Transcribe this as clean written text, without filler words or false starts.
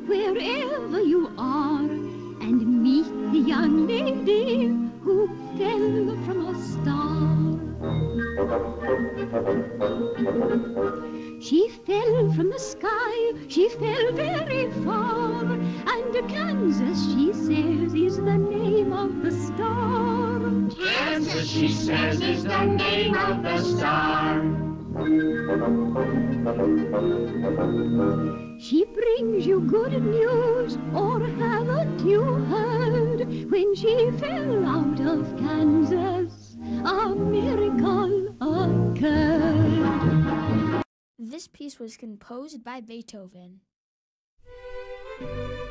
wherever you are, and meet the young lady who fell from a star. She fell from the sky, she fell very far, and Kansas, she says, is the name of the star. Kansas, she says, is the name of the star. She brings you good news, or haven't you heard? When she fell out of Kansas, a miracle occurred. This piece was composed by Beethoven.